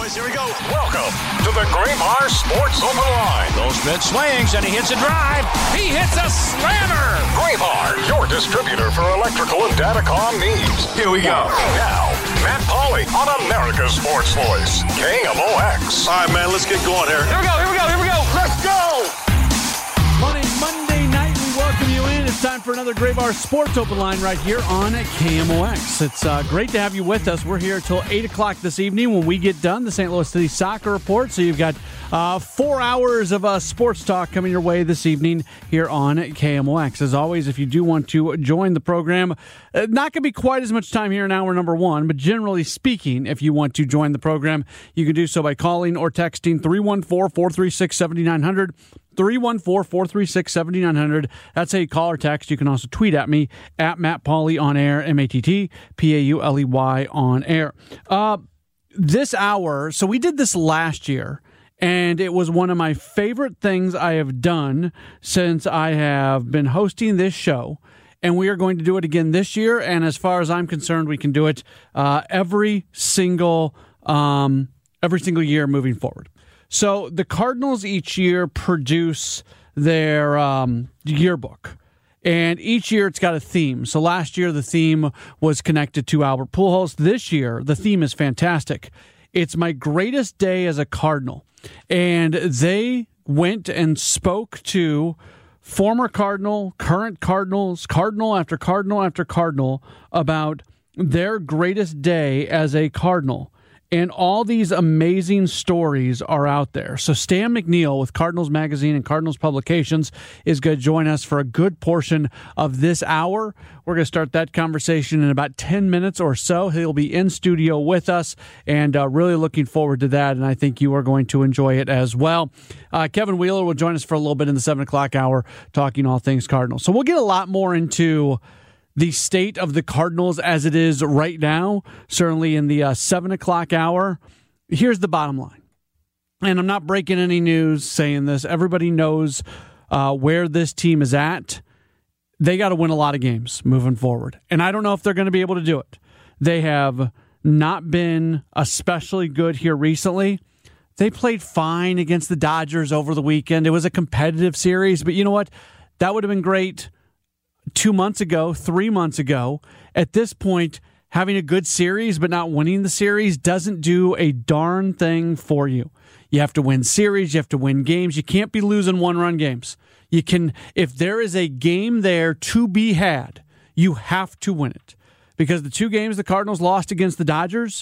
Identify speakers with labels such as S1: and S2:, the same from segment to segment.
S1: boys. Here we go.
S2: Welcome to the Graybar Sports Open Line.
S1: Goldschmidt swings, and he hits a drive. He hits a slammer.
S2: Graybar, your distributor for electrical and datacom needs.
S1: Here we go.
S2: Now, Matt Pauley on America's Sports Voice, KMOX.
S1: All right, man, let's get going here.
S2: Here we go. Let's go.
S3: Monday night, we welcome you in. It's time for another Graybar Sports Open Line right here on KMOX. It's great to have you with us. We're here till 8 o'clock this evening when we get done the St. Louis City Soccer Report. So you've got 4 hours of sports talk coming your way this evening here on KMOX. As always, if you do want to join the program, not going to be quite as much time here in hour number one, but generally speaking, if you want to join the program, you can do so by calling or texting 314-436-7900. 314-436-7900. That's how you call or text. You can also tweet at me at Matt Pauley on air, MattPauley on air. This hour, so we did this last year, and it was one of my favorite things I have done since I have been hosting this show. And we are going to do it again this year. And as far as I'm concerned, we can do it every single year moving forward. So the Cardinals each year produce their yearbook, and each year it's got a theme. So last year the theme was connected to Albert Pujols. This year the theme is fantastic. It's my greatest day as a Cardinal, and they went and spoke to former Cardinal, current Cardinals, Cardinal after Cardinal after Cardinal about their greatest day as a Cardinal. And all these amazing stories are out there. So Stan McNeil with Cardinals Magazine and Cardinals Publications is going to join us for a good portion of this hour. We're going to start that conversation in about 10 minutes or so. He'll be in studio with us, and really looking forward to that, and I think you are going to enjoy it as well. Kevin Wheeler will join us for a little bit in the 7 o'clock hour, talking all things Cardinals. So we'll get a lot more into the state of the Cardinals as it is right now, certainly in the 7 o'clock hour. Here's the bottom line. And I'm not breaking any news saying this. Everybody knows where this team is at. They got to win a lot of games moving forward. And I don't know if they're going to be able to do it. They have not been especially good here recently. They played fine against the Dodgers over the weekend. It was a competitive series, but you know what? That would have been great 2 months ago, 3 months ago. At this point, having a good series but not winning the series doesn't do a darn thing for you. You have to win series. You have to win games. You can't be losing one-run games. You can, if there is a game there to be had, you have to win it. Because the two games the Cardinals lost against the Dodgers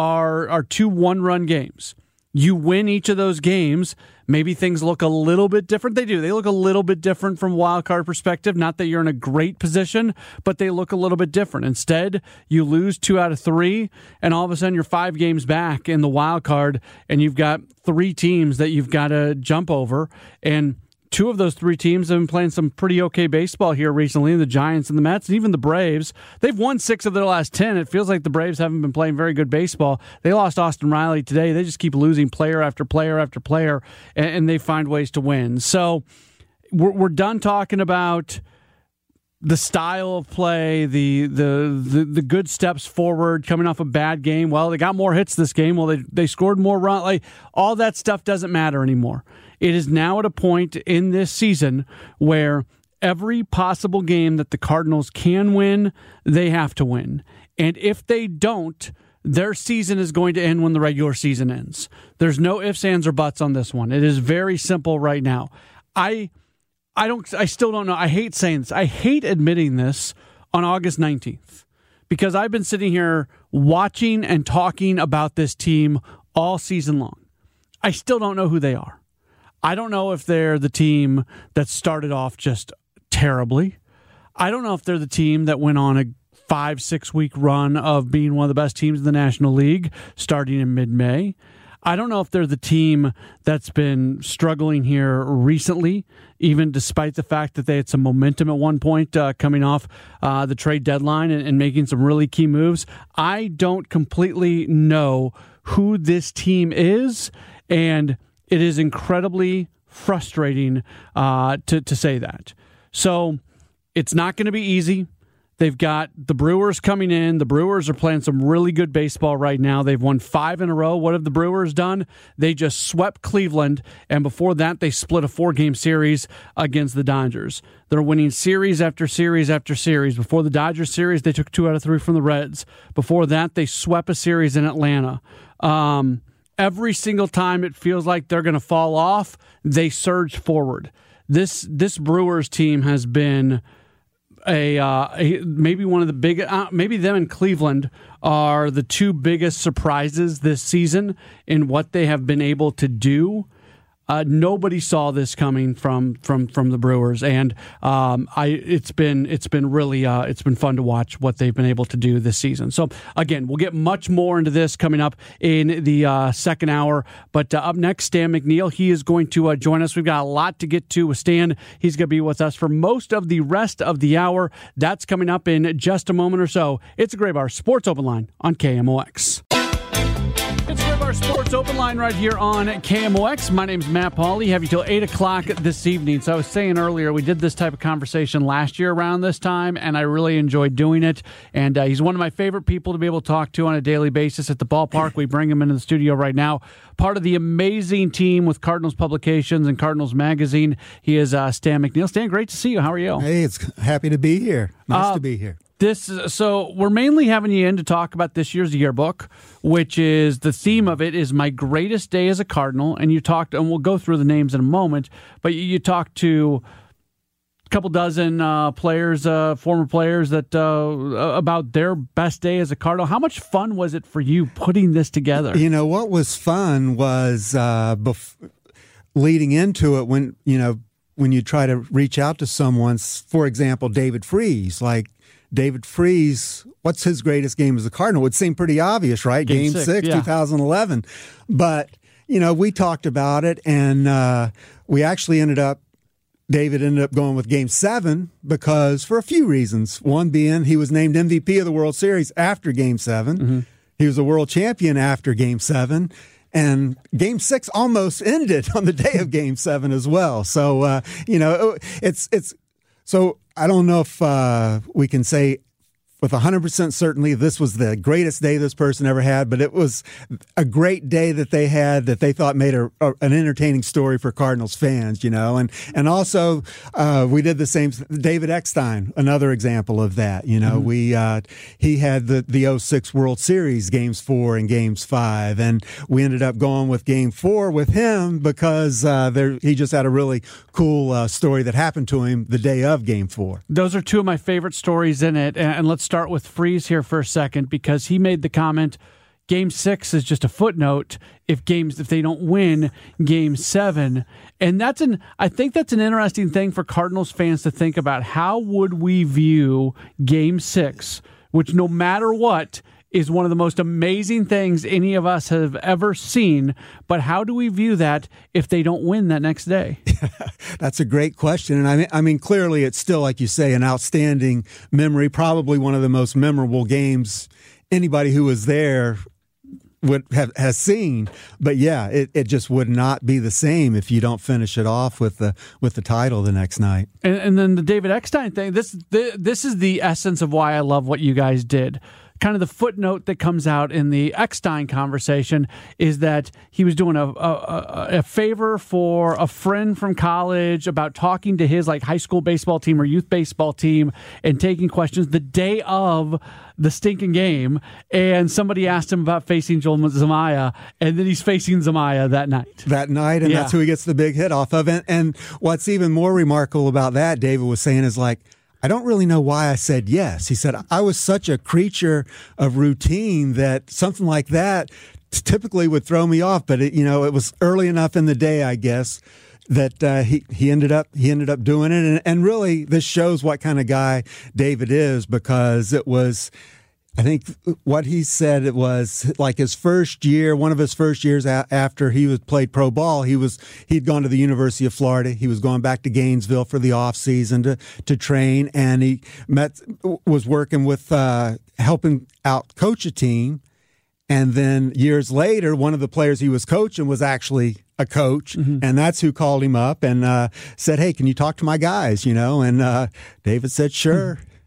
S3: are two one-run games. You win each of those games, maybe things look a little bit different. They do. They look a little bit different from a wild card perspective. Not that you're in a great position, but they look a little bit different. Instead, you lose 2 out of 3, and all of a sudden you're 5 games back in the wild card, and you've got 3 teams that you've got to jump over. And 2 of those 3 teams have been playing some pretty okay baseball here recently, the Giants and the Mets, and even the Braves. They've won 6 of their last 10. It feels like the Braves haven't been playing very good baseball. They lost Austin Riley today. They just keep losing player after player after player, and they find ways to win. So we're done talking about the style of play, the good steps forward, coming off a bad game. Well, they got more hits this game. Well, they scored more runs. Like, all that stuff doesn't matter anymore. It is now at a point in this season where every possible game that the Cardinals can win, they have to win. And if they don't, their season is going to end when the regular season ends. There's no ifs, ands, or buts on this one. It is very simple right now. I still don't know. I hate saying this. I hate admitting this on August 19th because I've been sitting here watching and talking about this team all season long. I still don't know who they are. I don't know if they're the team that started off just terribly. I don't know if they're the team that went on a 5-6 week run of being one of the best teams in the National League starting in mid-May. I don't know if they're the team that's been struggling here recently, even despite the fact that they had some momentum at one point coming off the trade deadline and making some really key moves. I don't completely know who this team is, and it is incredibly frustrating to say that. So it's not going to be easy. They've got the Brewers coming in. The Brewers are playing some really good baseball right now. They've won 5 in a row. What have the Brewers done? They just swept Cleveland, and before that, they split a 4-game series against the Dodgers. They're winning series after series after series. Before the Dodgers series, they took 2 out of 3 from the Reds. Before that, they swept a series in Atlanta. Every single time it feels like they're going to fall off, they surge forward. This Brewers team has been maybe one of the big, maybe them and Cleveland are the 2 biggest surprises this season in what they have been able to do. Nobody saw this coming from the Brewers, and it's been really it's been fun to watch what they've been able to do this season. So again, we'll get much more into this coming up in the second hour. But up next, Stan McNeil, he is going to join us. We've got a lot to get to with Stan. He's going to be with us for most of the rest of the hour. That's coming up in just a moment or so. It's a Gray Bar Sports Open Line on KMOX. It's Gray Bar Sports Open Line right here on KMOX. My name's Matt Pauley. Have you till 8 o'clock this evening. So I was saying earlier, we did this type of conversation last year around this time, and I really enjoyed doing it. And he's one of my favorite people to be able to talk to on a daily basis at the ballpark. We bring him into the studio right now. Part of the amazing team with Cardinals Publications and Cardinals Magazine. He is Stan McNeil. Stan, great to see you. How are you?
S4: Hey, it's happy to be here. Nice to be here.
S3: So we're mainly having you in to talk about this year's yearbook, which is the theme of it is My Greatest Day as a Cardinal. And you talked, and we'll go through the names in a moment, but you talked to a couple dozen players, former players, that about their best day as a Cardinal. How much fun was it for you putting this together?
S4: You know, what was fun was leading into it when you try to reach out to someone, for example, David Freese, David Freese, what's his greatest game as a Cardinal? It would seem pretty obvious, right? Game 6, yeah. 2011. But, we talked about it, and we actually David ended up going with Game 7 because for a few reasons. One being he was named MVP of the World Series after Game 7. Mm-hmm. He was a world champion after Game 7. And Game 6 almost ended on the day of Game 7 as well. So, so I don't know if we can say with 100% certainty this was the greatest day this person ever had, but it was a great day that they had that they thought made an entertaining story for Cardinals fans, And also, we did the same. David Eckstein, another example of that. Mm-hmm. He had the 06 World Series Games 4 and Games 5, and we ended up going with Game 4 with him because he just had a really cool story that happened to him the day of Game 4.
S3: Those are 2 of my favorite stories in it, and let's start with Freese here for a second because he made the comment Game 6 is just a footnote if they don't win Game 7. And I think that's an interesting thing for Cardinals fans to think about. How would we view Game 6, which no matter what is one of the most amazing things any of us have ever seen, but how do we view that if they don't win that next day?
S4: That's a great question. And I mean, clearly it's still, like you say, an outstanding memory, probably one of the most memorable games anybody who was there has seen. But yeah, it just would not be the same if you don't finish it off with the title the next night.
S3: And then the David Eckstein thing, this is the essence of why I love what you guys did. Kind of the footnote that comes out in the Eckstein conversation is that he was doing a favor for a friend from college about talking to his high school baseball team or youth baseball team and taking questions the day of the stinking game. And somebody asked him about facing Joel Zumaya, and then he's facing Zumaya that night. And
S4: that's who he gets the big hit off of. And what's even more remarkable about that, David was saying, is I don't really know why I said yes. He said, I was such a creature of routine that something like that typically would throw me off. But it was early enough in the day, I guess, that he ended up doing it. And really, this shows what kind of guy David is, because it was, I think what he said, it was his first year, one of his first years after he played pro ball. He'd gone to the University of Florida. He was going back to Gainesville for the off season to train, and he was working with helping out coach a team. And then years later, one of the players he was coaching was actually a coach, mm-hmm. and that's who called him up and said, "Hey, can you talk to my guys?" And David said, "Sure."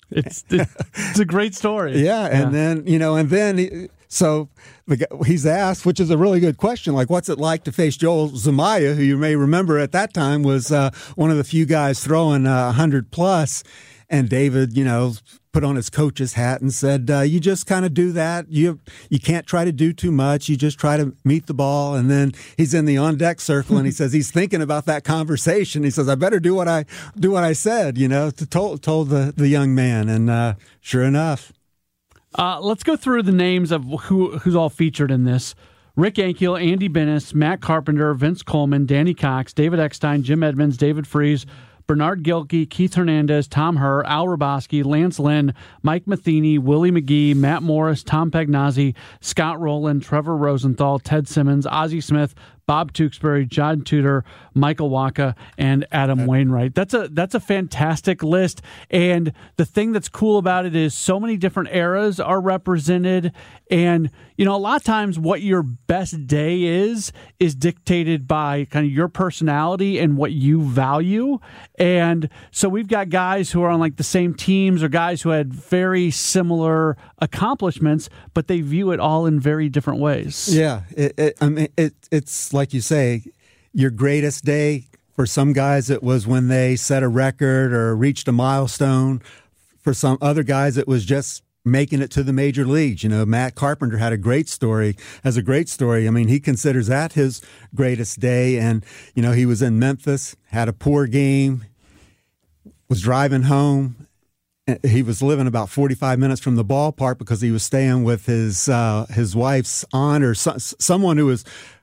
S3: It's a great story.
S4: Yeah, and then so he's asked, which is a really good question, like, what's it like to face Joel Zumaya, who you may remember at that time was one of the few guys throwing 100 plus, and David, put on his coach's hat and said, you just kind of do that. You can't try to do too much. You just try to meet the ball. And then he's in the on-deck circle, and he says he's thinking about that conversation. He says, I better do what I said, told the young man. And sure enough.
S3: Let's go through the names of who's all featured in this. Rick Ankiel, Andy Bennis, Matt Carpenter, Vince Coleman, Danny Cox, David Eckstein, Jim Edmonds, David Freese, Bernard Gilkey, Keith Hernandez, Tom Herr, Al Roboski, Lance Lynn, Mike Matheny, Willie McGee, Matt Morris, Tom Pagnazzi, Scott Rowland, Trevor Rosenthal, Ted Simmons, Ozzie Smith, Bob Tewksbury, John Tudor, Michael Waka, and Adam Wainwright. That's a fantastic list. And the thing that's cool about it is so many different eras are represented. And, a lot of times what your best day is dictated by kind of your personality and what you value. And so we've got guys who are on like the same teams or guys who had very similar accomplishments, but they view it all in very different ways.
S4: Yeah. It's like you say, your greatest day. For some guys, it was when they set a record or reached a milestone. For some other guys, it was just making it to the major leagues. Matt Carpenter has a great story. I mean, he considers that his greatest day. And, he was in Memphis, had a poor game, was driving home. He was living about 45 minutes from the ballpark because he was staying with his wife's aunt or someone who was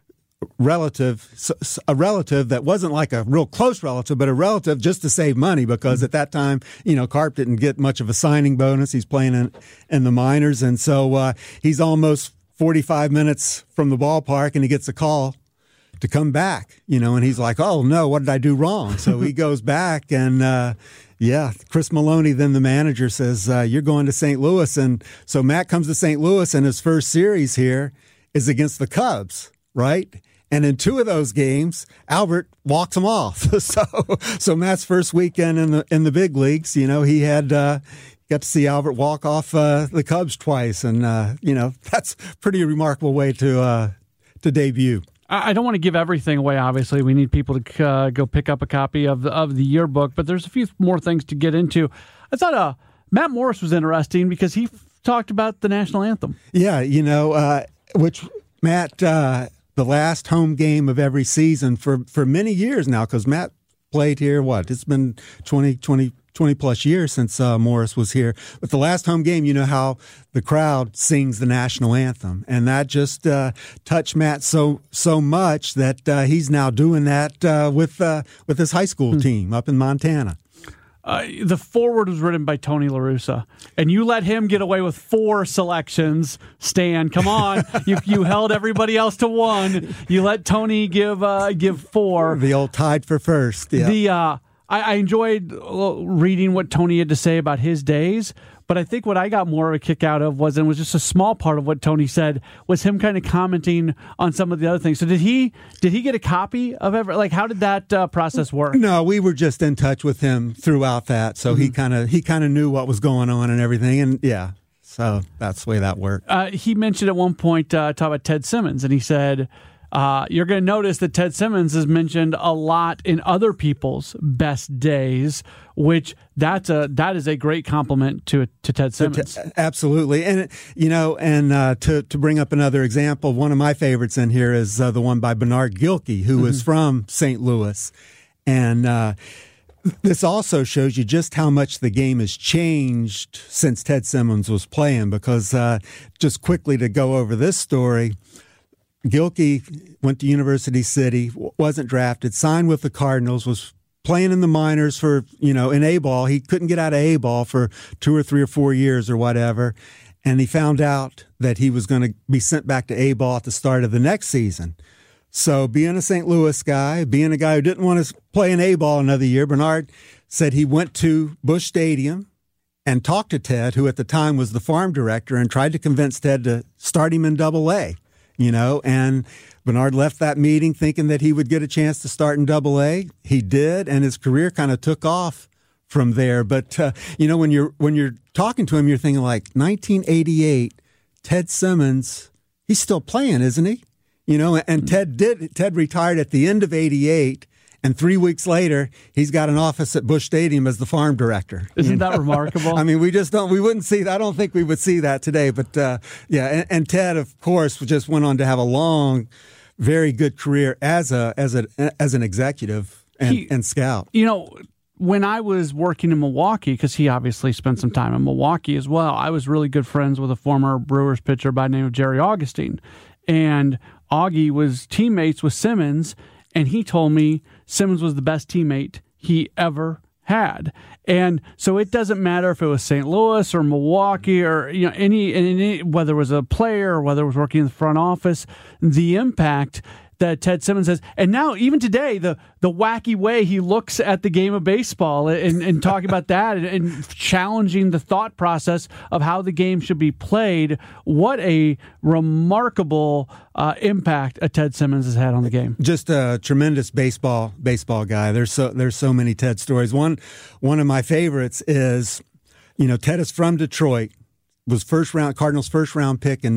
S4: a relative that wasn't like a real close relative, but a relative just to save money because at that time, Carp didn't get much of a signing bonus. He's playing in the minors. And so he's almost 45 minutes from the ballpark and he gets a call to come back, and he's like, oh no, what did I do wrong? So he goes back and, Chris Maloney, then the manager, says, you're going to St. Louis. And so Matt comes to St. Louis and his first series here is against the Cubs, right? And in two of those games, Albert walks him off. So Matt's first weekend in the big leagues, he had got to see Albert walk off the Cubs twice, and that's a pretty remarkable way to debut.
S3: I don't want to give everything away. Obviously, we need people to go pick up a copy of the yearbook, but there's a few more things to get into. I thought Matt Morris was interesting because he talked about the national anthem. Yeah,
S4: which Matt. The last home game of every season for many years now, because Matt played here, it's been 20 plus years since Morris was here. But the last home game, how the crowd sings the national anthem. And that just touched Matt so much that he's now doing that with his high school team up in Montana.
S3: The foreword was written by Tony La Russa, and you let him get away with 4 selections. Stan, come on. You held everybody else to 1. You let Tony give 4.
S4: The old tied for first. Yeah.
S3: I enjoyed reading what Tony had to say about his days, but I think what I got more of a kick out of was just a small part of what Tony said, was him kind of commenting on some of the other things. So did he get a copy of how did that process work?
S4: No, we were just in touch with him throughout that, so he kind of knew what was going on and everything, and yeah, so that's the way that worked.
S3: He mentioned at one point talk about Ted Simmons, and he said, you're going to notice that Ted Simmons is mentioned a lot in other people's best days, which that is a great compliment to Ted Simmons.
S4: Absolutely. And, to bring up another example, one of my favorites in here is the one by Bernard Gilkey, who is from St. Louis. And this also shows you just how much the game has changed since Ted Simmons was playing, because just quickly to go over this story, Gilkey went to University City, wasn't drafted, signed with the Cardinals, was playing in the minors for, in A-ball. He couldn't get out of A-ball for 2 or 3 or 4 years or whatever. And he found out that he was going to be sent back to A-ball at the start of the next season. So being a St. Louis guy, being a guy who didn't want to play in A-ball another year, Bernard said he went to Busch Stadium and talked to Ted, who at the time was the farm director, and tried to convince Ted to start him in Double-A. And Bernard left that meeting thinking that he would get a chance to start in Double-A. He did, and his career kind of took off from there. But when you're talking to him, you're thinking like 1988, Ted Simmons, he's still playing, isn't he? And Ted retired at the end of '88. And 3 weeks later, he's got an office at Busch Stadium as the farm director.
S3: Isn't that remarkable?
S4: I mean, we wouldn't see that. I don't think we would see that today. But and Ted, of course, just went on to have a long, very good career as an executive and scout.
S3: When I was working in Milwaukee, because he obviously spent some time in Milwaukee as well, I was really good friends with a former Brewers pitcher by the name of Jerry Augustine. And Augie was teammates with Simmons, and he told me Simmons was the best teammate he ever had. And so it doesn't matter if it was St. Louis or Milwaukee or any whether it was a player or whether it was working in the front office, the impact that Ted Simmons has. And now, even today, the wacky way he looks at the game of baseball and talking about that and challenging the thought process of how the game should be played. What a remarkable impact Ted Simmons has had on the game. Just
S4: a tremendous baseball guy. There's so many Ted stories. One of my favorites is, Ted is from Detroit, was Cardinals first round pick in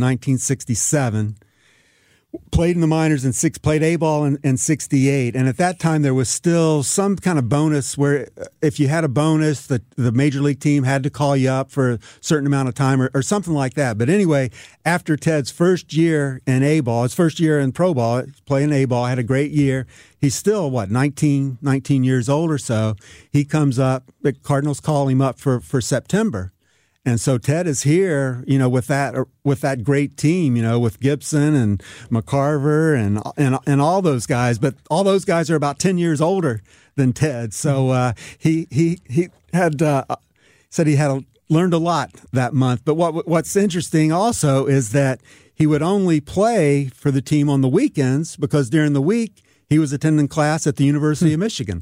S4: 1967. Played in the minors played A-ball in 68. And at that time, there was still some kind of bonus where if you had a bonus, the major league team had to call you up for a certain amount of time or something like that. But anyway, after Ted's first year in A-ball, his first year in pro ball, playing A-ball, had a great year. He's still, 19 years old or so. He comes up, the Cardinals call him up for September. And so Ted is here, with that great team, with Gibson and McCarver and all those guys. But all those guys are about 10 years older than Ted. So he had said he had learned a lot that month. But what's interesting also is that he would only play for the team on the weekends because during the week he was attending class at the University of Michigan,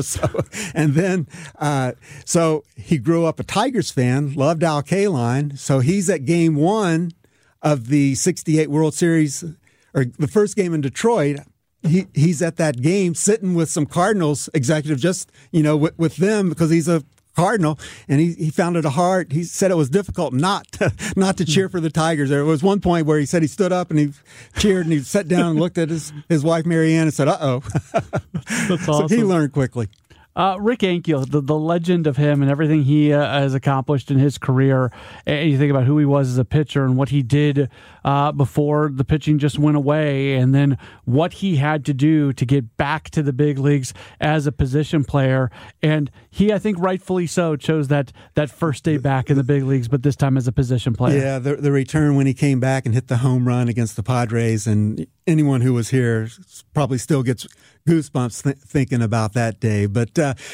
S4: so he grew up a Tigers fan, loved Al Kaline. So he's at game one of the 68 World Series, or the first game in Detroit. He's at that game sitting with some Cardinals executives, just, with them because he's a Cardinal, and he found it he said it was difficult not to cheer for the Tigers. There was one point where he said he stood up and he cheered and he sat down and looked at his wife Marianne and said, "Uh-oh." That's awesome. So he learned quickly.
S3: Rick Ankiel, the legend of him and everything he has accomplished in his career, and you think about who he was as a pitcher and what he did before the pitching just went away, and then what he had to do to get back to the big leagues as a position player. And he, I think rightfully so, chose that first day back in the big leagues, but this time as a position player.
S4: Yeah, the return when he came back and hit the home run against the Padres, and anyone who was here probably still gets goosebumps thinking about that day. But,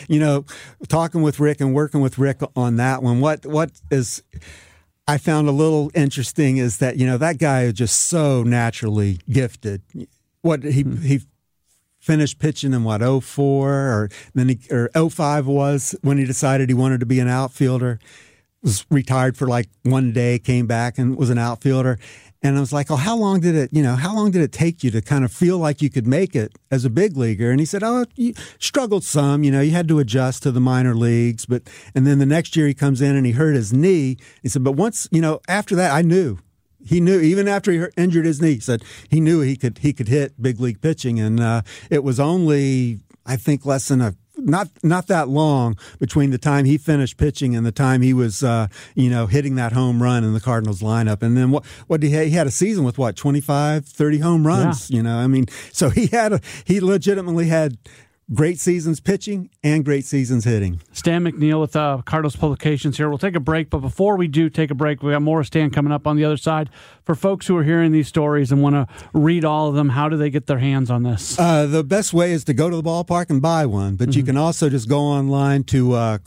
S4: talking with Rick and working with Rick on that one, what is I found a little interesting is that, that guy is just so naturally gifted. He finished pitching in 04 or 05 was when he decided he wanted to be an outfielder. Was retired for like one day, came back and was an outfielder. And I was like, how long did it take you to kind of feel like you could make it as a big leaguer? And he said, you struggled some, you had to adjust to the minor leagues. And then the next year he comes in and he hurt his knee. He said, but once, after that, I knew. He knew, even after he injured his knee, he said he knew he could hit big league pitching. And it was only, I think, less than not that long between the time he finished pitching and the time he was, hitting that home run in the Cardinals lineup. And then what he had a season with 25, 30 home runs,
S3: Yeah.
S4: So he legitimately had great seasons pitching and great seasons hitting.
S3: Stan McNeil with Cardinals Publications here. We'll take a break, but before we do take a break, we got more of Stan coming up on the other side. For folks who are hearing these stories and want to read all of them, how do they get their hands on this?
S4: The best way is to go to the ballpark and buy one, but you can also just go online to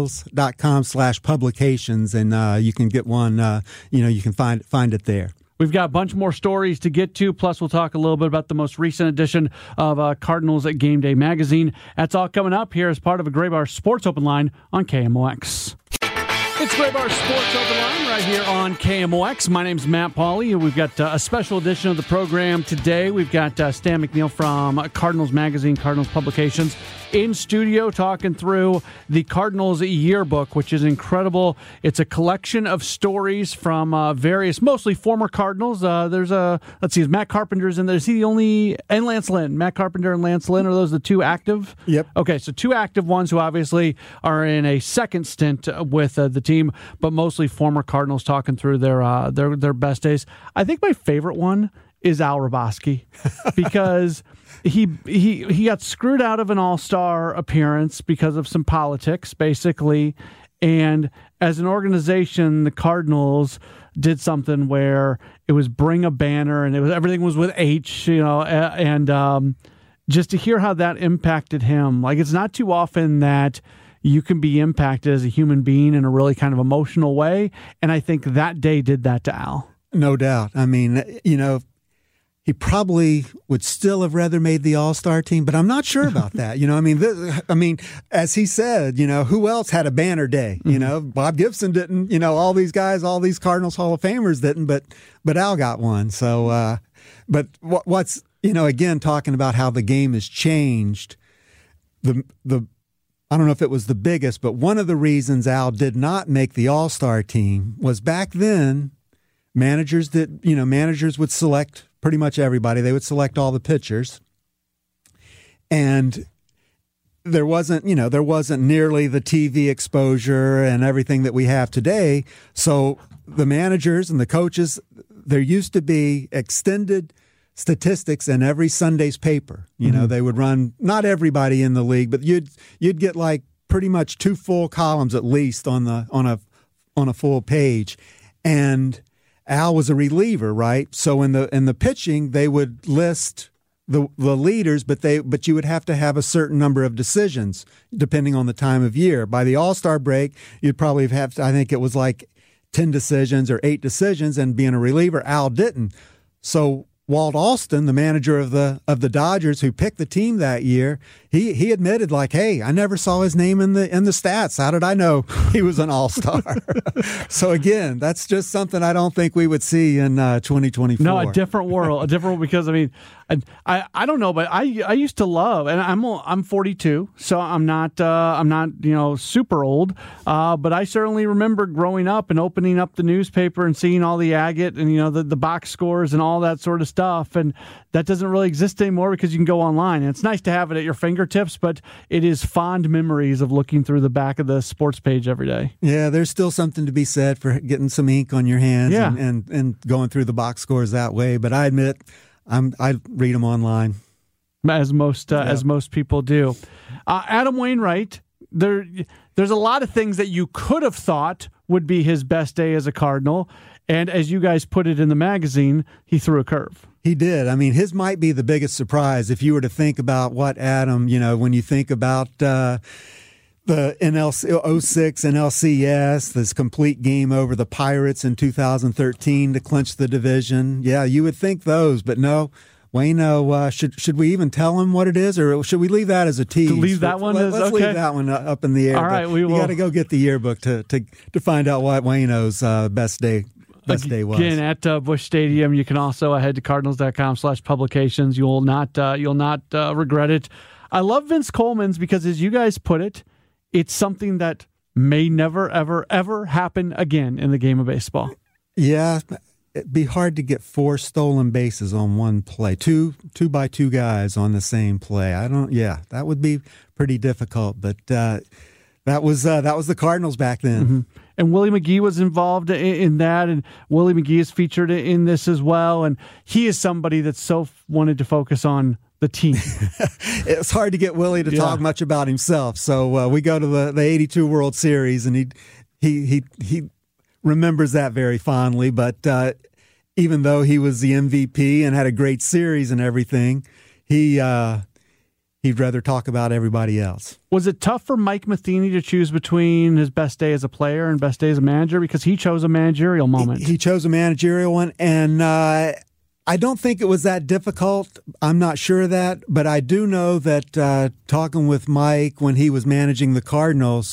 S4: cardinals.com/publications and you can get one. You can find it there.
S3: We've got a bunch more stories to get to, plus we'll talk a little bit about the most recent edition of Cardinals at Game Day magazine. That's all coming up here as part of a Graybar Sports Open Line on KMOX. It's Grey Bar Sports Open Line right here on KMOX. My name's Matt Pauley, and we've got a special edition of the program today. We've got Stan McNeil from Cardinals Magazine, Cardinals Publications, in studio talking through the Cardinals yearbook, which is incredible. It's a collection of stories from various, mostly former Cardinals. Is Matt Carpenter's in there? Is he the only, and Lance Lynn? Matt Carpenter and Lance Lynn, are those the two active?
S4: Yep.
S3: Okay, so two active ones who obviously are in a second stint with the team, but mostly former Cardinals talking through their best days. I think my favorite one is Al Hrabosky because he got screwed out of an All-Star appearance because of some politics, basically. And as an organization, the Cardinals did something where it was bring a banner, and everything was with H, and just to hear how that impacted him. Like, it's not too often that you can be impacted as a human being in a really kind of emotional way, and I think that day did that to Al.
S4: No doubt. I mean, he probably would still have rather made the All-Star team, but I'm not sure about that. As he said, who else had a banner day? Bob Gibson didn't. All these guys, all these Cardinals Hall of Famers didn't, but Al got one. So, but what's again, talking about how the game has changed. The I don't know if it was the biggest, but one of the reasons Al did not make the All-Star team was back then. Managers would select pretty much everybody. They would select all the pitchers. And there wasn't nearly the TV exposure and everything that we have today. So the managers and the coaches, there used to be extended statistics in every Sunday's paper. They would run, not everybody in the league, but you'd get like pretty much 2 full columns at least on a full page. And Al was a reliever, right? So in the pitching, they would list the leaders, but you would have to have a certain number of decisions depending on the time of year. By the All-Star break, you'd probably have, I think it was like 10 decisions or 8 decisions, and being a reliever, Al didn't. So Walt Alston, the manager of the Dodgers who picked the team that year, he admitted, like, hey, I never saw his name in the stats. How did I know he was an All-Star? So again, that's just something I don't think we would see in 2024.
S3: No, a different world, because I don't know, but I used to love, and I'm 42, so I'm not super old, but I certainly remember growing up and opening up the newspaper and seeing all the agate and the box scores and all that sort of stuff, and that doesn't really exist anymore because you can go online, and it's nice to have it at your fingertips, but it is fond memories of looking through the back of the sports page every day.
S4: Yeah, there's still something to be said for getting some ink on your hands,
S3: yeah,
S4: and going through the box scores that way, but I admit I read them online,
S3: as most people do. Adam Wainwright, there's a lot of things that you could have thought would be his best day as a Cardinal, and as you guys put it in the magazine, he threw a curve.
S4: He did. I mean, his might be the biggest surprise if you were to think about what Adam, when you think about the NLC 06 NLCS, this complete game over the Pirates in 2013 to clinch the division. Yeah, you would think those, but no. Wayno, should we even tell him what it is, or should we leave that as a tease?
S3: To leave that one
S4: Let's
S3: okay.
S4: Leave that one up in the air.
S3: All right, we will.
S4: You got to go get the yearbook to find out what Wayno's best day was.
S3: Again, at Busch Stadium, you can also head to cardinals.com/publications. You'll not regret it. I love Vince Coleman's because, as you guys put it, it's something that may never, ever, ever happen again in the game of baseball.
S4: Yeah, it'd be hard to get 4 stolen bases on one play, two by two guys on the same play. That would be pretty difficult, but that was the Cardinals back then.
S3: Mm-hmm. And Willie McGee was involved in that, and Willie McGee is featured in this as well, and he is somebody that so wanted to focus on the team.
S4: It's hard to get Willie to talk much about himself, so we go to the 82 World Series, and he remembers that very fondly, but even though he was the MVP and had a great series and everything, he'd rather talk about everybody else.
S3: Was it tough for Mike Matheny to choose between his best day as a player and best day as a manager? Because he chose a managerial moment.
S4: He chose a managerial one, and I don't think it was that difficult. I'm not sure of that, but I do know that talking with Mike when he was managing the Cardinals,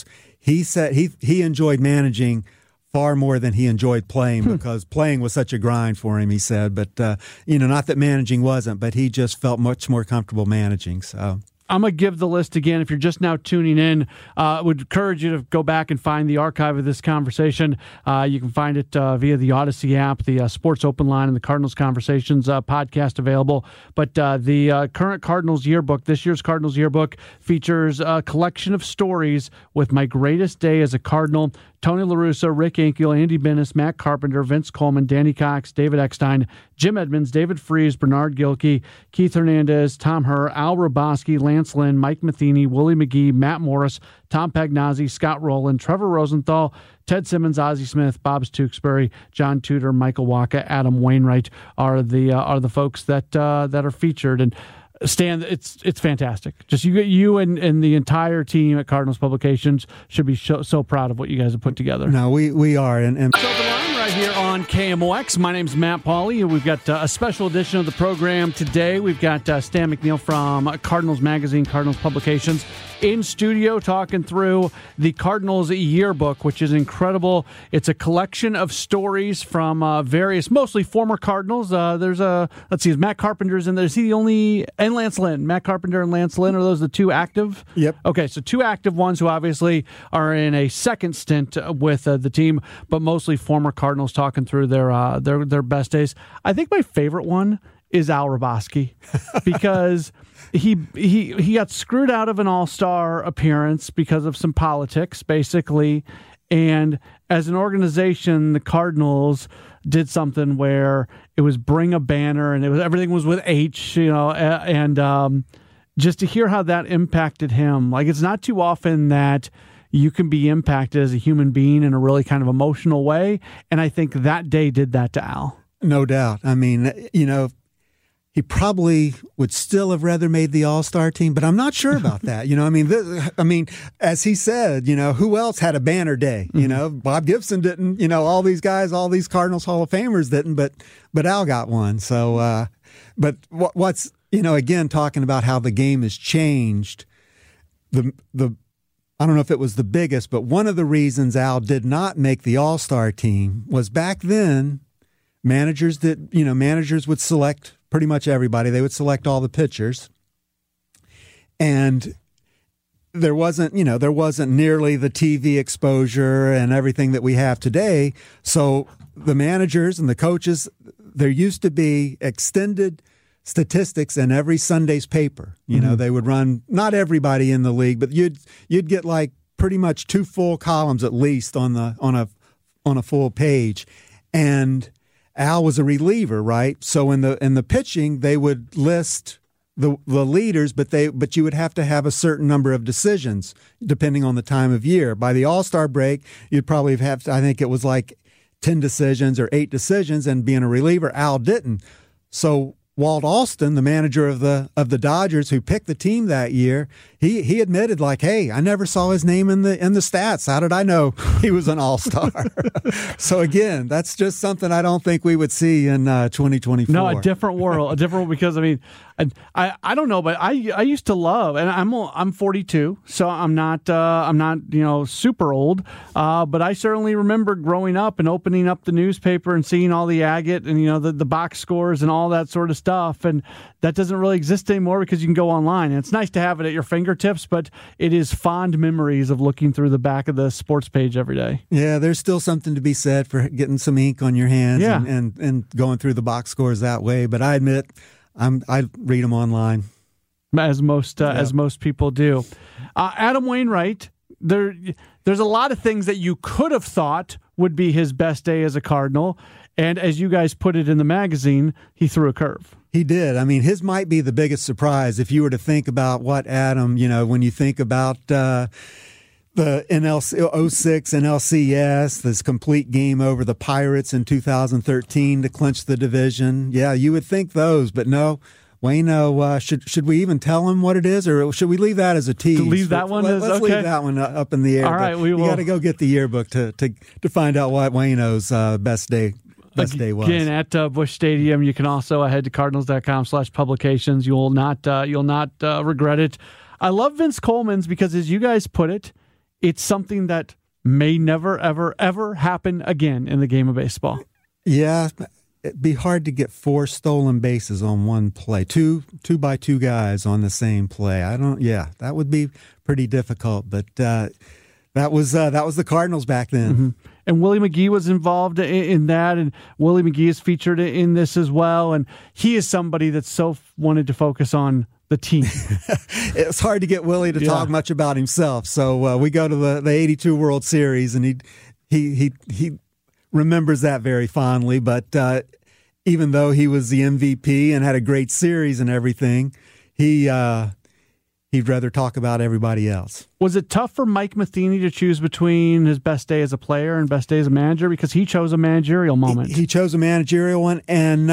S4: he said he enjoyed managing far more than he enjoyed playing because playing was such a grind for him, he said. But, not that managing wasn't, but he just felt much more comfortable managing. So
S3: I'm going to give the list again. If you're just now tuning in, I would encourage you to go back and find the archive of this conversation. You can find it via the Odyssey app, the Sports Open Line, and the Cardinals Conversations podcast available. But the current Cardinals yearbook, this year's Cardinals yearbook, features a collection of stories with my greatest day as a Cardinal. Tony La Russa, Rick Ankiel, Andy Binnis, Matt Carpenter, Vince Coleman, Danny Cox, David Eckstein, Jim Edmonds, David Freese, Bernard Gilkey, Keith Hernandez, Tom Herr, Al Roboski, Lance Lynn, Mike Matheny, Willie McGee, Matt Morris, Tom Pagnazzi, Scott Rowland, Trevor Rosenthal, Ted Simmons, Ozzie Smith, Bob Tewksbury, John Tudor, Michael Waka, Adam Wainwright are the folks that are featured. And Stan, it's fantastic. Just you and the entire team at Cardinals Publications should be so proud of what you guys have put together.
S4: No, we are. And
S3: So the line right here on KMOX. My name's Matt Pauley, and we've got a special edition of the program today. We've got Stan McNeil from Cardinals Magazine, Cardinals Publications, in studio talking through the Cardinals yearbook, which is incredible. It's a collection of stories from various, mostly former Cardinals. There's is Matt Carpenter's in there. Is he the only, and Lance Lynn? Matt Carpenter and Lance Lynn, are those the two active?
S4: Yep.
S3: Okay, so two active ones who obviously are in a second stint with the team, but mostly former Cardinals talking through their best days. I think my favorite one is Al Roboski because he got screwed out of an All-Star appearance because of some politics, basically. And as an organization, the Cardinals did something where it was bring a banner, and everything was with H, and just to hear how that impacted him. Like, it's not too often that you can be impacted as a human being in a really kind of emotional way, and I think that day did that to Al. No
S4: doubt. I mean, he probably would still have rather made the All-Star team, but I'm not sure about that. As he said, who else had a banner day? Bob Gibson didn't. All these guys, all these Cardinals Hall of Famers didn't, but Al got one. So, but what's again, talking about how the game has changed. I don't know if it was the biggest, but one of the reasons Al did not make the All-Star team was back then. Managers would select pretty much everybody. They would select all the pitchers. And there wasn't nearly the TV exposure and everything that we have today. So the managers and the coaches, there used to be extended statistics in every Sunday's paper. They would run, not everybody in the league, but you'd get like pretty much 2 full columns at least on a full page. And Al was a reliever, right? So in the pitching, they would list the leaders, but you would have to have a certain number of decisions depending on the time of year. By the All-Star break, you'd probably have, I think it was like 10 decisions or 8 decisions, and being a reliever, Al didn't. So Walt Alston, the manager of the Dodgers who picked the team that year, he admitted, like, hey, I never saw his name in the stats. How did I know he was an All-Star? So again, that's just something I don't think we would see in 2024.
S3: No, a different world, because I don't know, but I used to love, and I'm 42, so I'm not super old, but I certainly remember growing up and opening up the newspaper and seeing all the agate and the box scores and all that sort of stuff, and that doesn't really exist anymore because you can go online, and it's nice to have it at your fingertips, but it is fond memories of looking through the back of the sports page every day.
S4: Yeah, there's still something to be said for getting some ink on your hands and going through the box scores that way, but I admit I read them online,
S3: as most people do. Adam Wainwright, there's a lot of things that you could have thought would be his best day as a Cardinal, and as you guys put it in the magazine, he threw a curve.
S4: He did. I mean, his might be the biggest surprise if you were to think about what Adam, when you think about the NLC 06 NLCS, this complete game over the Pirates in 2013 to clinch the division. Yeah, you would think those, but no. Wayno, should we even tell him what it is, or should we leave that as a tease?
S3: Leave that one as
S4: let's
S3: okay.
S4: Leave that one up in the air.
S3: All right, we will.
S4: You got to go get the yearbook to find out what Wayno's best day was.
S3: Again, at Busch Stadium. You can also head to cardinals.com/publications. You'll not regret it. I love Vince Coleman's because, as you guys put it, it's something that may never, ever, ever happen again in the game of baseball.
S4: Yeah, it'd be hard to get 4 stolen bases on one play. Two by two guys on the same play. That would be pretty difficult. But that was the Cardinals back then.
S3: Mm-hmm. And Willie McGee was involved in that, and Willie McGee is featured in this as well. And he is somebody that wanted to focus on the team.
S4: It's hard to get Willie to talk much about himself. So we go to the 82 World Series, and he remembers that very fondly. But even though he was the MVP and had a great series and everything, he'd rather talk about everybody else.
S3: Was it tough for Mike Matheny to choose between his best day as a player and best day as a manager? Because he chose a managerial moment.
S4: He chose a managerial one, and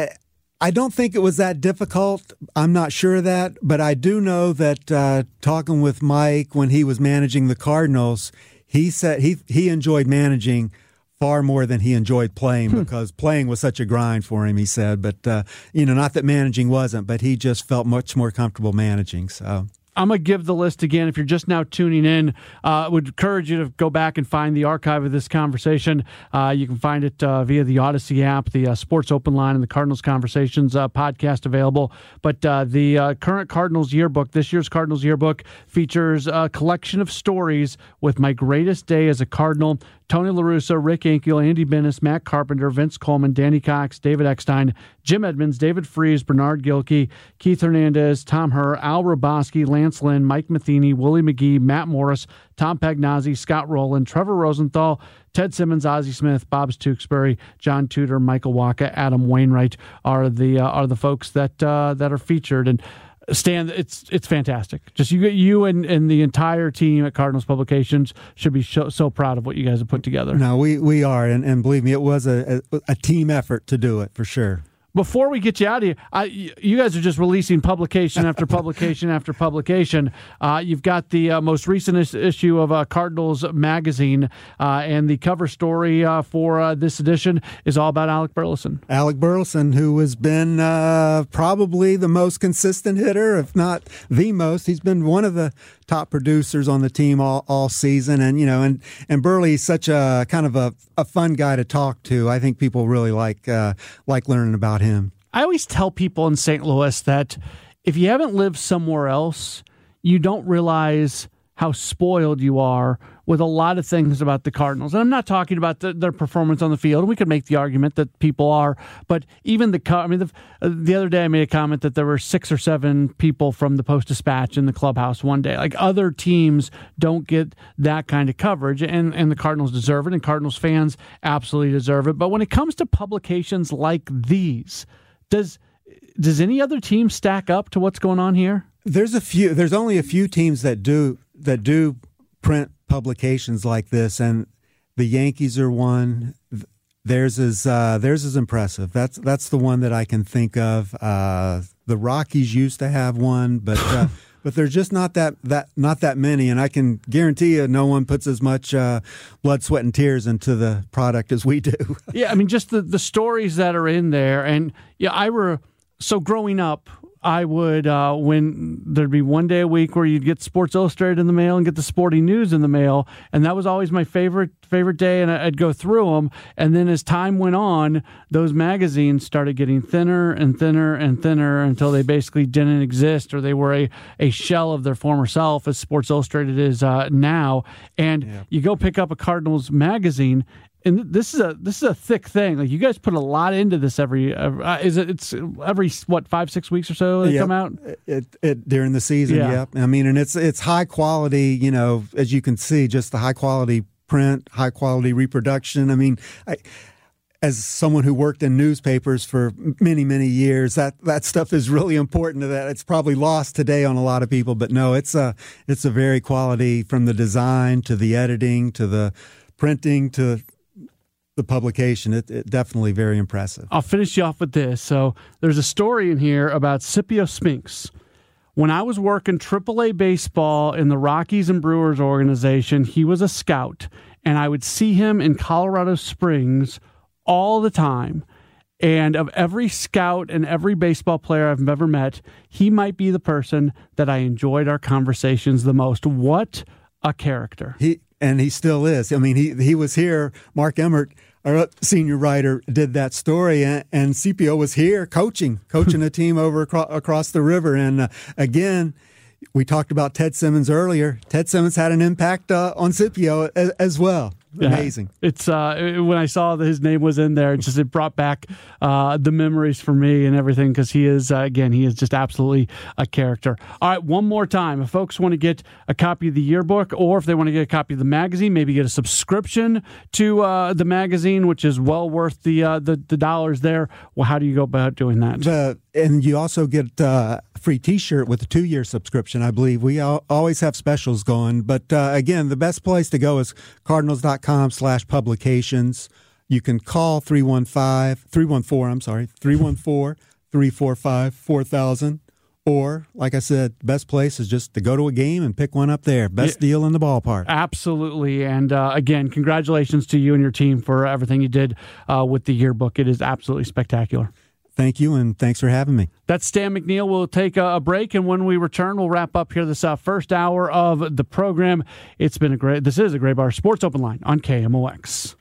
S4: I don't think it was that difficult. I'm not sure of that, but I do know that talking with Mike when he was managing the Cardinals, he said he enjoyed managing far more than he enjoyed playing because playing was such a grind for him, he said. But, not that managing wasn't, but he just felt much more comfortable managing. So
S3: I'm going to give the list again. If you're just now tuning in, would encourage you to go back and find the archive of this conversation. You can find it via the Odyssey app, the Sports Open Line, and the Cardinals Conversations podcast available. But the current Cardinals yearbook, this year's Cardinals yearbook, features a collection of stories with my greatest day as a Cardinal. Tony La Russa, Rick Ankiel, Andy Binnis, Matt Carpenter, Vince Coleman, Danny Cox, David Eckstein, Jim Edmonds, David Freese, Bernard Gilkey, Keith Hernandez, Tom Herr, Al Roboski, Lance Lynn, Mike Matheny, Willie McGee, Matt Morris, Tom Pagnazzi, Scott Rowland, Trevor Rosenthal, Ted Simmons, Ozzie Smith, Bob Tewksbury, John Tudor, Michael Waka, Adam Wainwright are the folks that are featured. And Stan, it's fantastic. Just you and the entire team at Cardinals Publications should be so proud of what you guys have put together.
S4: No, we are, and believe me, it was a team effort to do it for sure.
S3: Before we get you out of here, you guys are just releasing publication after publication after publication. You've got the most recent issue of Cardinals Magazine, and the cover story for this edition is all about Alec Burleson.
S4: Alec Burleson, who has been probably the most consistent hitter, if not the most. He's been one of the top producers on the team all season, and Burley's such a kind of a fun guy to talk to. I think people really like learning about him.
S3: I always tell people in St. Louis that if you haven't lived somewhere else, you don't realize how spoiled you are with a lot of things about the Cardinals. And I'm not talking about their performance on the field. We could make the argument that people are, but even the other day I made a comment that there were 6 or 7 people from the Post-Dispatch in the clubhouse one day. Like, other teams don't get that kind of coverage, and the Cardinals deserve it, and Cardinals fans absolutely deserve it. But when it comes to publications like these, does any other team stack up to what's going on here?
S4: There's only a few teams that do print publications like this, and the Yankees are one. Theirs is impressive. That's the one that I can think of. The Rockies used to have one, but there's just not that many, and I can guarantee you, no one puts as much blood, sweat, and tears into the product as we do.
S3: Yeah, I mean, just the stories that are in there, and so growing up, I would, when there'd be one day a week where you'd get Sports Illustrated in the mail and get the Sporting News in the mail, and that was always my favorite day, and I'd go through them. And then as time went on, those magazines started getting thinner and thinner and thinner until they basically didn't exist, or they were a shell of their former self, as Sports Illustrated is now. And you go pick up a Cardinals magazine, and this is a thick thing. Like, you guys put a lot into this every 5-6 weeks or so they come out?
S4: It during the season, yep. I mean, and it's high quality, as you can see, just the high quality print, high quality reproduction. I mean, as someone who worked in newspapers for many, many years, that stuff is really important to that. It's probably lost today on a lot of people, but no, it's a very quality, from the design to the editing to the printing to the publication. It definitely very impressive.
S3: I'll finish you off with this. So there's a story in here about Scipio Spinks. When I was working AAA baseball in the Rockies and Brewers organization, he was a scout, and I would see him in Colorado Springs all the time. And of every scout and every baseball player I've ever met, he might be the person that I enjoyed our conversations the most. What a character.
S4: He still is. I mean, he was here. Mark Emmert, our senior writer, did that story, and CPO was here coaching a team over across the river. And again, we talked about Ted Simmons earlier. Ted Simmons had an impact on Scipio as well. Amazing.
S3: Yeah. It's when I saw that his name was in there, it brought back the memories for me and everything, because he is just absolutely a character. All right, one more time. If folks want to get a copy of the yearbook, or if they want to get a copy of the magazine, maybe get a subscription to the magazine, which is well worth the dollars there. Well, how do you go about doing that?
S4: And you also get a free T-shirt with a 2-year subscription, I believe. We always have specials going. But again, the best place to go is cardinals.com/publications. You can call 314-345-4000. Or, like I said, the best place is just to go to a game and pick one up there. Best deal in the ballpark.
S3: Absolutely. And again, congratulations to you and your team for everything you did with the yearbook. It is absolutely spectacular.
S4: Thank you, and thanks for having me.
S3: That's Stan McNeil. We'll take a break, and when we return, we'll wrap up here this first hour of the program. This is a Gray Bar Sports Open Line on KMOX.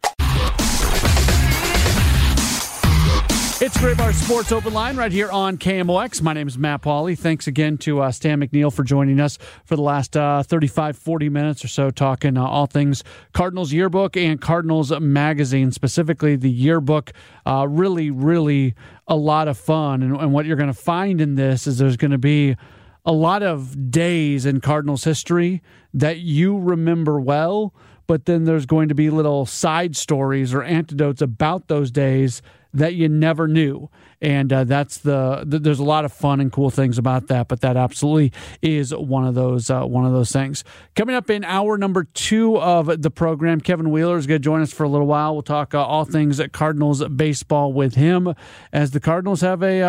S3: It's Gray Bar Sports Open Line right here on KMOX. My name is Matt Pauley. Thanks again to Stan McNeil for joining us for the last 35, 40 minutes or so, talking all things Cardinals Yearbook and Cardinals Magazine, specifically the yearbook. Really, really a lot of fun. And what you're going to find in this is there's going to be a lot of days in Cardinals history that you remember well, but then there's going to be little side stories or anecdotes about those days that you never knew. And there's a lot of fun and cool things about that, but that absolutely is one of those things. Coming up in hour number 2 of the program, Kevin Wheeler is going to join us for a little while. We'll talk all things Cardinals baseball with him, as the Cardinals have they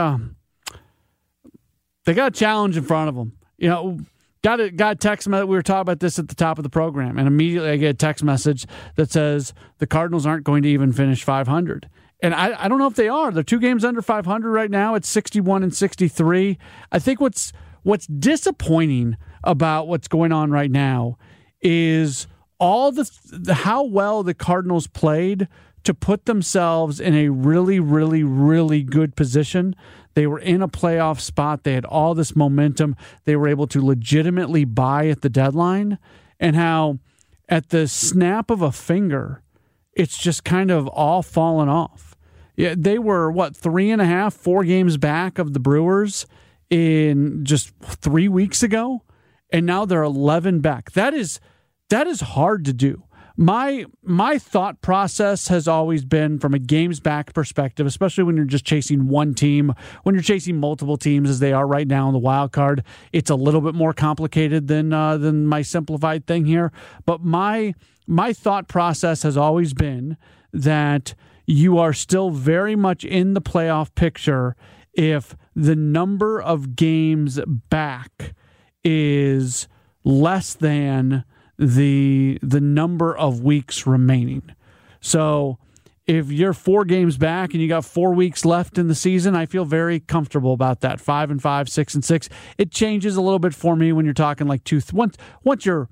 S3: got a challenge in front of them. You know, got a text message. We were talking about this at the top of the program, and immediately I get a text message that says the Cardinals aren't going to even finish 500. And I don't know if they are. They're 2 games under 500 right now. It's 61-63. I think what's disappointing about what's going on right now is all how well the Cardinals played to put themselves in a really, really, really good position. They were in a playoff spot. They had all this momentum. They were able to legitimately buy at the deadline, and how at the snap of a finger, it's just kind of all fallen off. Yeah, they were, 3.5, 4 games back of the Brewers in just 3 weeks ago, and now they're 11 back. That is hard to do. My thought process has always been, from a games back perspective, especially when you're just chasing one team, when you're chasing multiple teams as they are right now in the wild card, it's a little bit more complicated than my simplified thing here. But my thought process has always been that you are still very much in the playoff picture if the number of games back is less than the number of weeks remaining. So if you're 4 games back and you got 4 weeks left in the season, I feel very comfortable about that. 5-5, 6-6. It changes a little bit for me when you're talking like once you're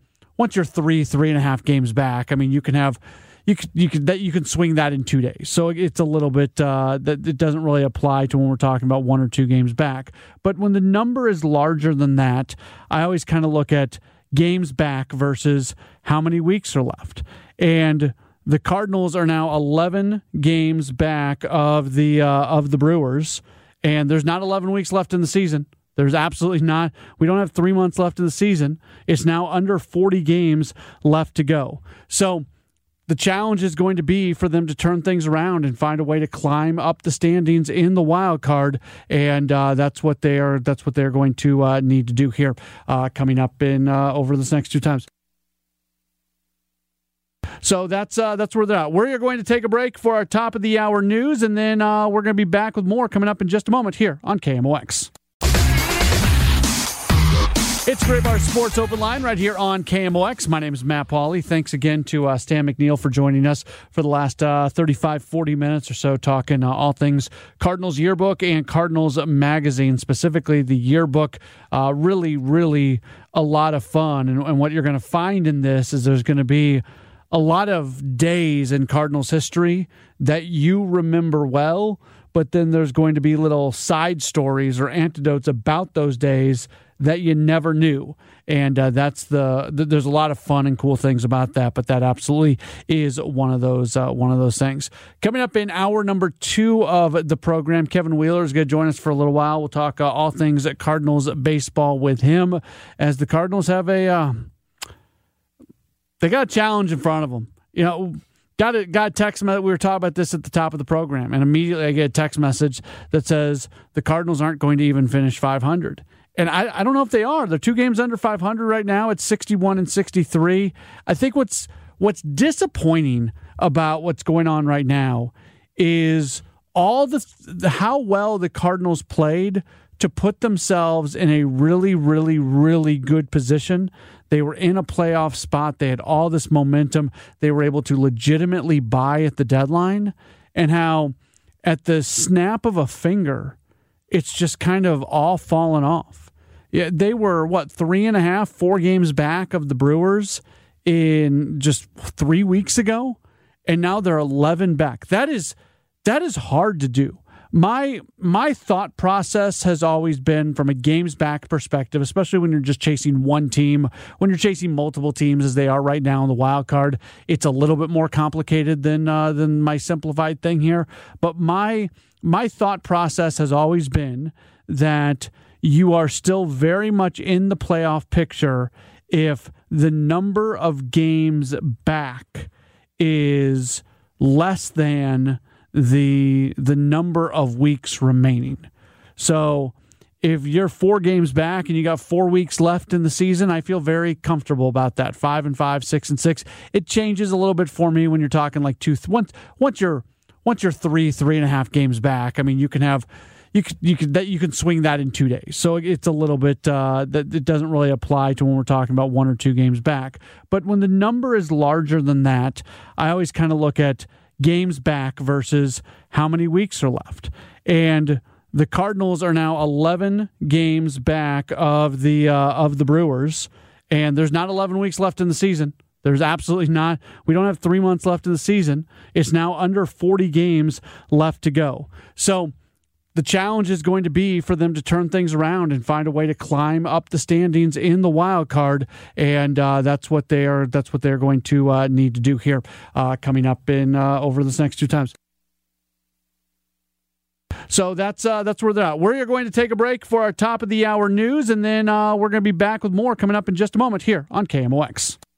S3: 3.5 games back. I mean, you can swing that in 2 days. So it's a little bit that it doesn't really apply to when we're talking about 1 or 2 games back. But when the number is larger than that, I always kind of look at games back versus how many weeks are left. And the Cardinals are now 11 games back of the Brewers, and there's not 11 weeks left in the season. There's absolutely not. We don't have 3 months left in the season. It's now under 40 games left to go. So the challenge is going to be for them to turn things around and find a way to climb up the standings in the wild card, and that's what they're going to need to do here coming up in over this next 2 times. So that's where they're at. We're going to take a break for our top of the hour news, and then we're going to be back with more coming up in just a moment here on KMOX. It's Graybar Sports Open Line right here on KMOX. My name is Matt Pauley. Thanks again to Stan McNeil for joining us for the last 35, 40 minutes or so, talking all things Cardinals Yearbook and Cardinals Magazine, specifically the yearbook. Really a lot of fun. And what you're going to find in this is there's going to be a lot of days in Cardinals history that you remember well, but then there's going to be little side stories or anecdotes about those days that you never knew. And there's a lot of fun and cool things about that, but that absolutely is one of those things. Coming up in hour number 2 of the program, Kevin Wheeler is going to join us for a little while. We'll talk all things Cardinals baseball with him, as the Cardinals have they got a challenge in front of them. You know, got a text message. We were talking about this at the top of the program, and immediately I get a text message that says the Cardinals aren't going to even finish 500. And I don't know if they are. They're 2 games under 500 right now. It's 61 and 63. I think what's disappointing about what's going on right now is all the how well the Cardinals played to put themselves in a really good position. They were in a playoff spot. They had all this momentum. They were able to legitimately buy at the deadline, and how at the snap of a finger, it's just kind of all fallen off. Yeah, they were, 3.5, 4 games back of the Brewers in just 3 weeks ago, and now they're 11 back. That is hard to do. My thought process has always been from a games back perspective, especially when you're just chasing one team. When you're chasing multiple teams, as they are right now in the wild card, it's a little bit more complicated than my simplified thing here. But my thought process has always been that you are still very much in the playoff picture if the number of games back is less than the number of weeks remaining. So if you're 4 games back and you got 4 weeks left in the season, I feel very comfortable about that. 5-5, 6-6. It changes a little bit for me when you're talking like once you're 3.5 games back. I mean, you can swing that in 2 days. So it's a little bit that it doesn't really apply to when we're talking about 1 or 2 games back. But when the number is larger than that, I always kind of look at games back versus how many weeks are left. And the Cardinals are now 11 games back of the Brewers, and there's not 11 weeks left in the season. There's absolutely not. We don't have 3 months left in the season. It's now under 40 games left to go. So the challenge is going to be for them to turn things around and find a way to climb up the standings in the wild card, and that's what they're going to need to do here coming up in over this next 2 times. So that's where they're at. We're going to take a break for our top of the hour news, and then we're going to be back with more coming up in just a moment here on KMOX.